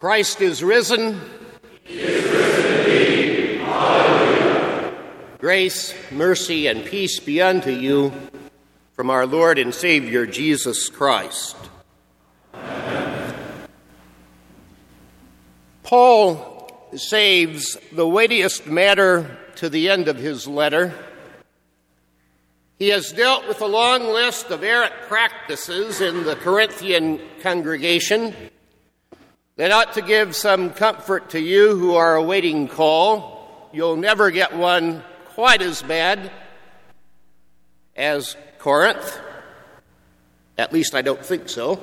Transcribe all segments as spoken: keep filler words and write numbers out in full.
Christ is risen. He is risen indeed. Hallelujah. Grace, mercy, and peace be unto you from our Lord and Savior, Jesus Christ. Amen. Paul saves the weightiest matter to the end of his letter. He has dealt with a long list of errant practices in the Corinthian congregation that ought to give some comfort to you who are awaiting call. You'll never get one quite as bad as Corinth. At least I don't think so.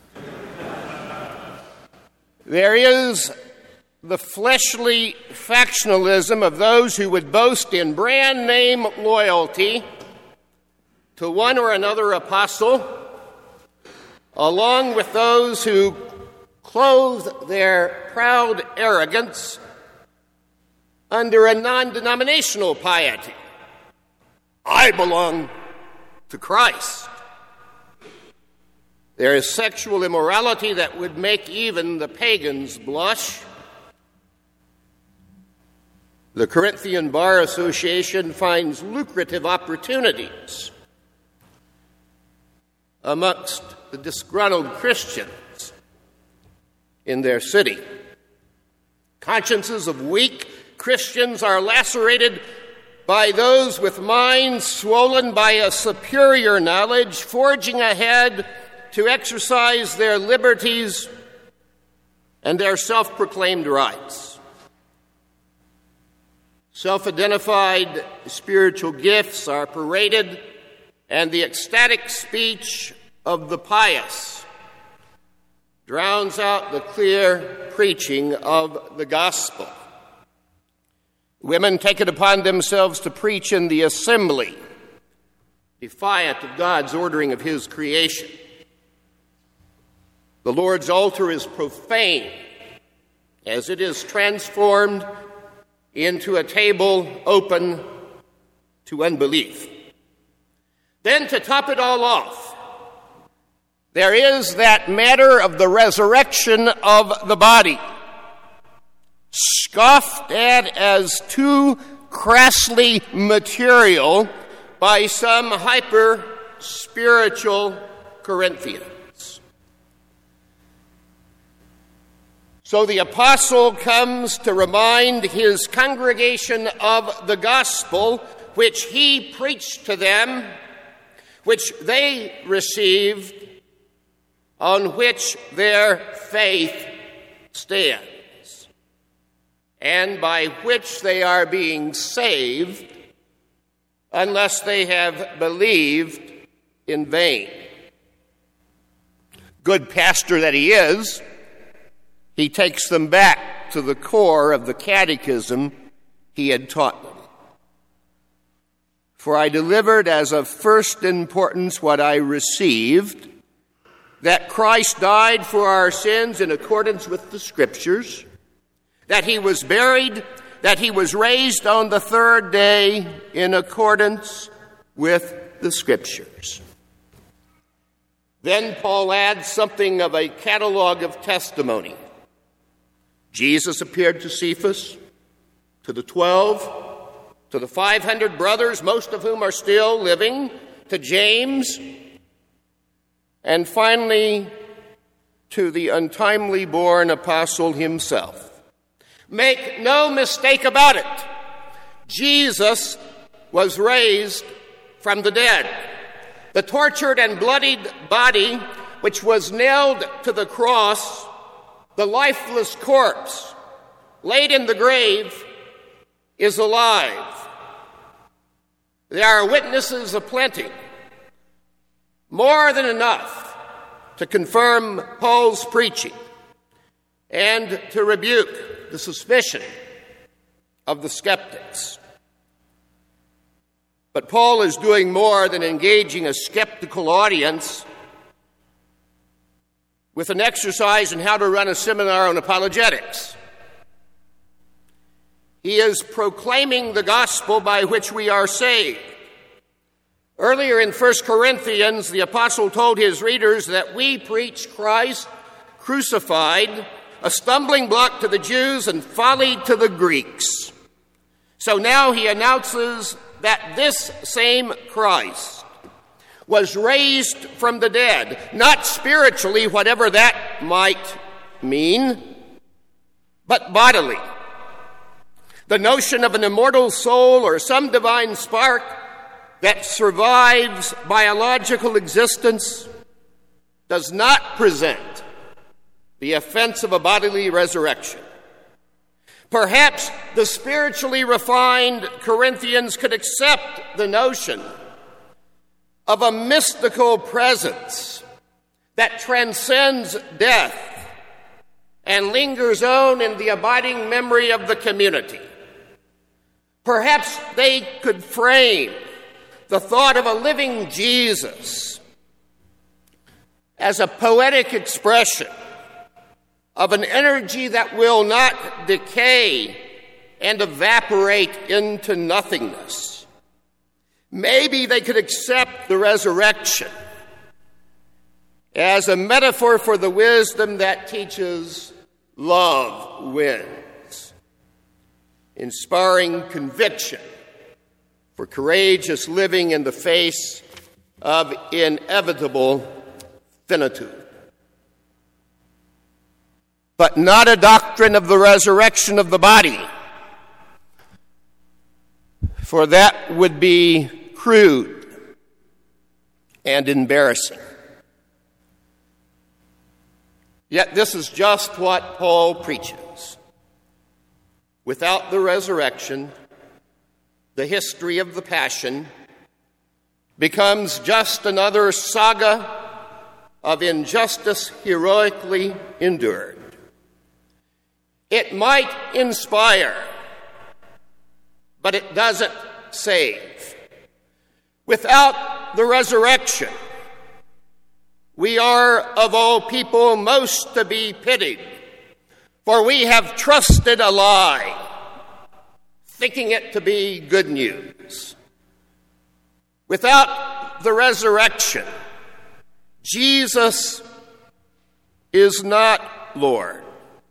There is the fleshly factionalism of those who would boast in brand name loyalty to one or another apostle, along with those who clothe their proud arrogance under a non-denominational piety. I belong to Christ. There is sexual immorality that would make even the pagans blush. The Corinthian Bar Association finds lucrative opportunities amongst the disgruntled Christians in their city. Consciences of weak Christians are lacerated by those with minds swollen by a superior knowledge, forging ahead to exercise their liberties and their self-proclaimed rights. Self-identified spiritual gifts are paraded, and the ecstatic speech of the pious drowns out the clear preaching of the gospel. Women take it upon themselves to preach in the assembly, defiant of God's ordering of his creation. The Lord's altar is profane as it is transformed into a table open to unbelief. Then, to top it all off, there is that matter of the resurrection of the body, scoffed at as too crassly material by some hyper-spiritual Corinthians. So the apostle comes to remind his congregation of the gospel which he preached to them, which they received, on which their faith stands, and by which they are being saved unless they have believed in vain. Good pastor that he is, he takes them back to the core of the catechism he had taught them. For I delivered as of first importance what I received, that Christ died for our sins in accordance with the Scriptures, that he was buried, that he was raised on the third day in accordance with the Scriptures. Then Paul adds something of a catalog of testimony. Jesus appeared to Cephas, to the twelve, to the five hundred brothers, most of whom are still living, to James, and finally to the untimely born apostle himself. Make no mistake about it, Jesus was raised from the dead. The tortured and bloodied body, which was nailed to the cross, the lifeless corpse laid in the grave, is alive. There are witnesses aplenty, more than enough to confirm Paul's preaching and to rebuke the suspicion of the skeptics. But Paul is doing more than engaging a skeptical audience with an exercise in how to run a seminar on apologetics. He is proclaiming the gospel by which we are saved. Earlier in First Corinthians, the apostle told his readers that we preach Christ crucified, a stumbling block to the Jews and folly to the Greeks. So now he announces that this same Christ was raised from the dead, not spiritually, whatever that might mean, but bodily. The notion of an immortal soul or some divine spark that survives biological existence does not present the offense of a bodily resurrection. Perhaps the spiritually refined Corinthians could accept the notion of a mystical presence that transcends death and lingers on in the abiding memory of the community. Perhaps they could frame the thought of a living Jesus as a poetic expression of an energy that will not decay and evaporate into nothingness. Maybe they could accept the resurrection as a metaphor for the wisdom that teaches love wins, inspiring conviction for courageous living in the face of inevitable finitude. But not a doctrine of the resurrection of the body, for that would be crude and embarrassing. Yet this is just what Paul preaches. Without the resurrection, the history of the Passion becomes just another saga of injustice heroically endured. It might inspire, but it doesn't save. Without the resurrection, we are of all people most to be pitied, for we have trusted a lie, thinking it to be good news. Without the resurrection, Jesus is not Lord.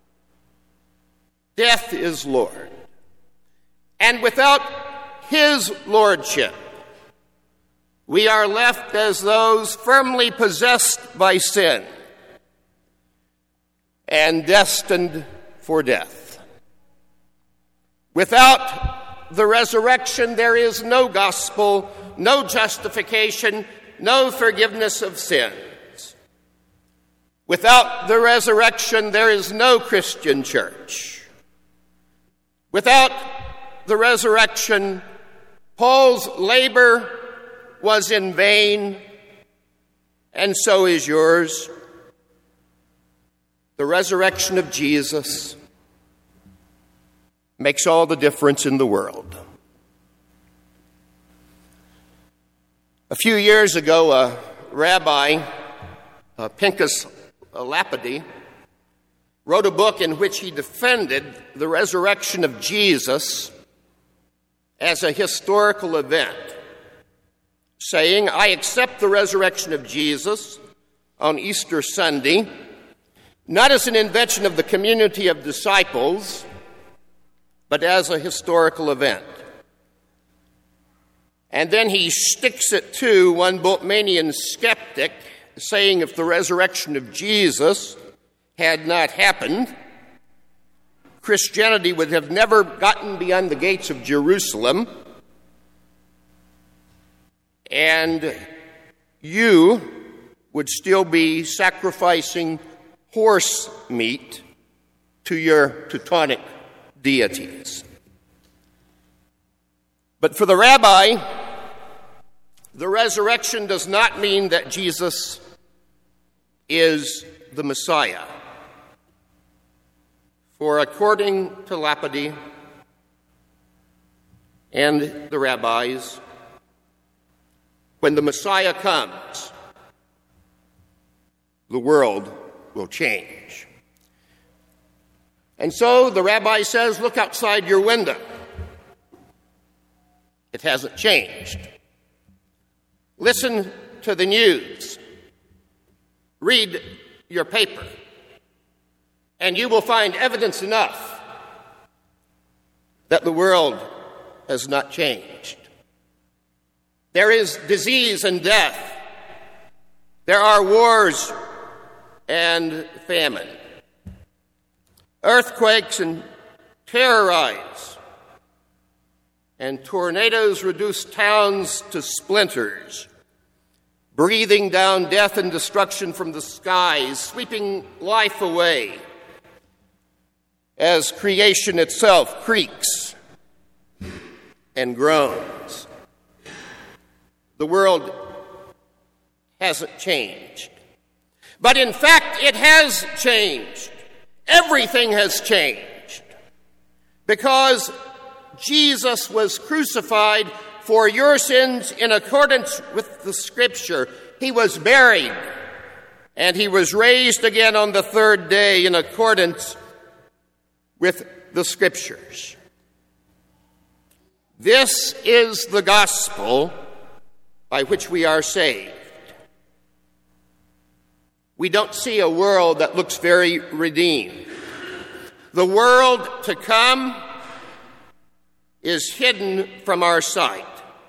Death is Lord. And without his lordship, we are left as those firmly possessed by sin and destined for death. Without the resurrection, there is no gospel, no justification, no forgiveness of sins. Without the resurrection, there is no Christian church. Without the resurrection, Paul's labor was in vain, and so is yours. The resurrection of Jesus makes all the difference in the world. A few years ago, a rabbi, uh, Pinchas Lapide, wrote a book in which he defended the resurrection of Jesus as a historical event, saying, "I accept the resurrection of Jesus on Easter Sunday, not as an invention of the community of disciples, but as a historical event." And then he sticks it to one Bultmannian skeptic, saying if the resurrection of Jesus had not happened, Christianity would have never gotten beyond the gates of Jerusalem, and you would still be sacrificing horse meat to your Teutonic deities. But for the rabbi, the resurrection does not mean that Jesus is the Messiah. For according to Lapide and the rabbis, when the Messiah comes, the world will change. And so the rabbi says, look outside your window. It hasn't changed. Listen to the news. Read your paper. and you will find evidence enough that the world has not changed. There is disease and death. There are wars and famine. Earthquakes and terrorize, and tornadoes reduce towns to splinters, breathing down death and destruction from the skies, sweeping life away as creation itself creaks and groans. The world hasn't changed. But in fact, it has changed. Everything has changed. Because Jesus was crucified for your sins in accordance with the Scripture. He was buried, and he was raised again on the third day in accordance with the Scriptures. This is the gospel by which we are saved. We don't see a world that looks very redeemed. The world to come is hidden from our sight.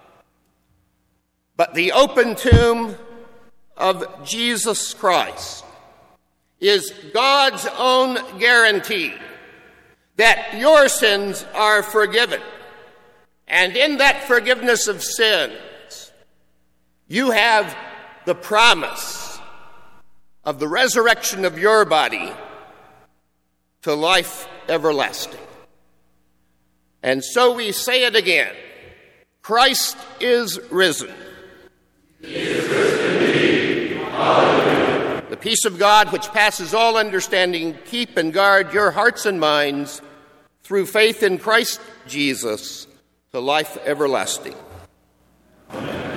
But the open tomb of Jesus Christ is God's own guarantee that your sins are forgiven. And in that forgiveness of sins, you have the promise of the resurrection of your body to life everlasting. And so we say it again. Christ is risen. He is risen indeed. Hallelujah. The peace of God, which passes all understanding, keep and guard your hearts and minds through faith in Christ Jesus to life everlasting. Amen.